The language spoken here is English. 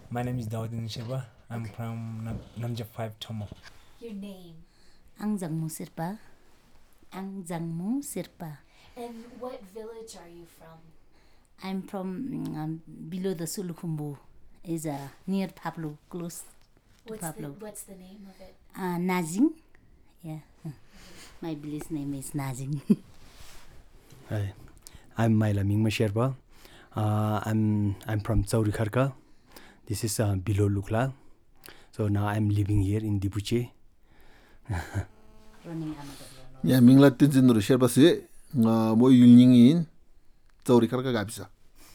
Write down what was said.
My name is Daudin Sherpa. I'm from Namja 5 Thomo. Your name? Angjangmu Sherpa. Angjangmu Sherpa. And what village are you from? I'm from below the Sulukhumbu. Is near Pablo, close to Pablo. What's the name of it? Najing. Yeah. My village name is Najing. Hi. I'm Maila Mingma Sherpa. I'm from Chaurikharka. This is below Lukla. So now I'm living here in Dipuche. Running Yeah, Mingla Tinjin Sherpa se mo yulning in Chaurikharka gabisa.